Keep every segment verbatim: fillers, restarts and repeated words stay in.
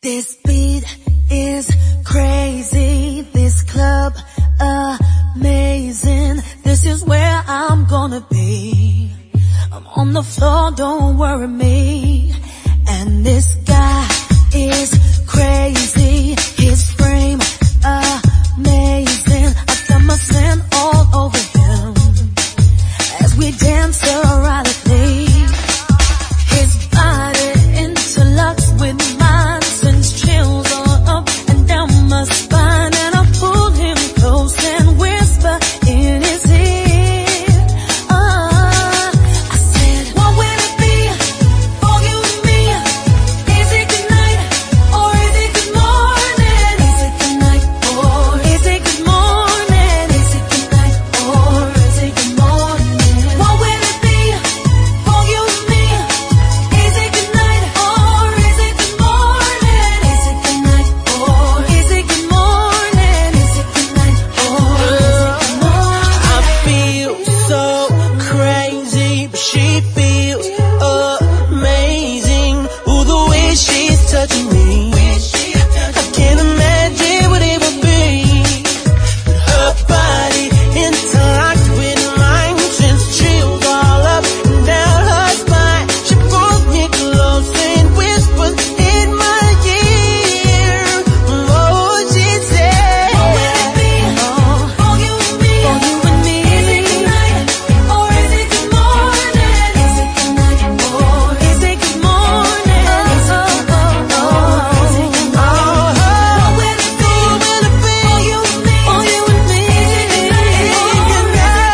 This beat is crazy, this club amazing. This is where I'm gonna be. I'm on the floor, don't worry me. And this guy is crazy, his frame amazing. I got my scent all over him as we dance erotically. His body interlocks with mine, sends chills all up and down my spine, and I pull him close and whisper in his ear. Uh, I said, what will it be for you and me? Is it good night or is it good morning? Is it good night or is it good morning? Is it good night or is it good morning? What will it be for you and me? Is it good night or is it good morning? Is it good night or is it good morning? Is it good night or is it good morning? I feel so crazy, but she feels amazing. Ooh, the way she's touching me, I can't imagine what it would be. But her body interlocked with mine, sends chills all up and down her spine. She pulls me close and whispers in my ear. Oh, she said, What will it be for you and me? For you and me. Is it good night or is it good morning? Is it good night or is it good morning? Is it good night or is it good morning? What will it be for you and me? For you and me. Is it good night or is it good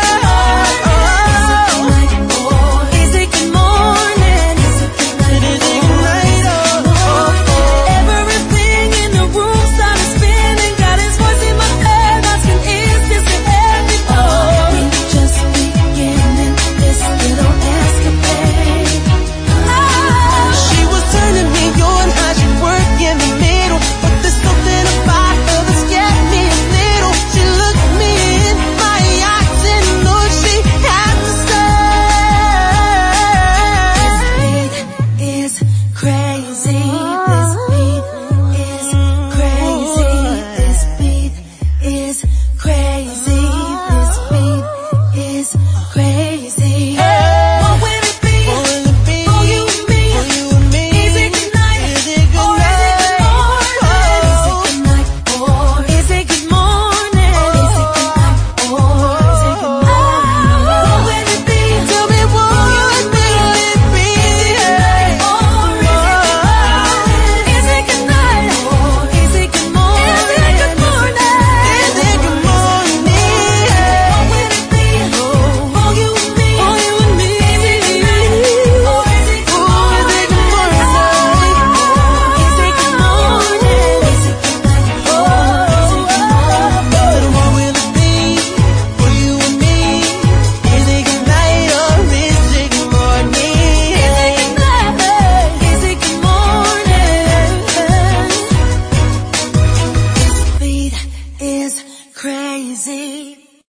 morning? Is it good morning? Is it good night or is it good morning? Everything in the room started spinning, got his voice in my head, asking, is this the end before we just beginning this little escapade? she was turning me on, how she work in the middle. But there's something about her that scared me a little. She looked me in my eyes and knew she had to say. This beat is crazy, this beat